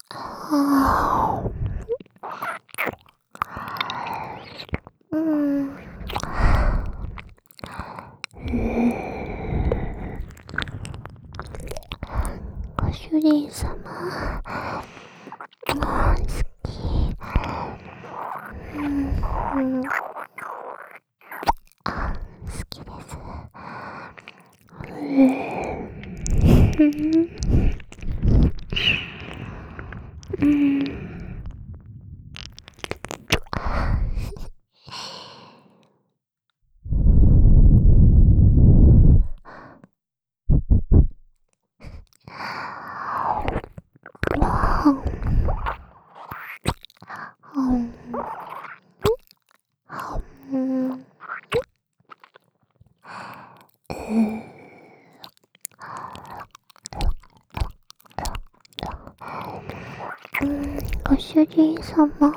はあ、うん。ご主人様、好き。うん、好きです。うん。うん。ご主人様、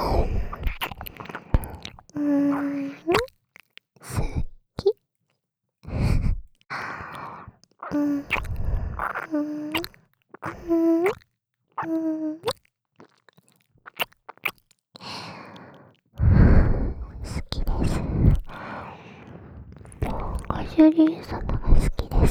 好き。うん、うん、うん、好きです。ご主人様が好きです。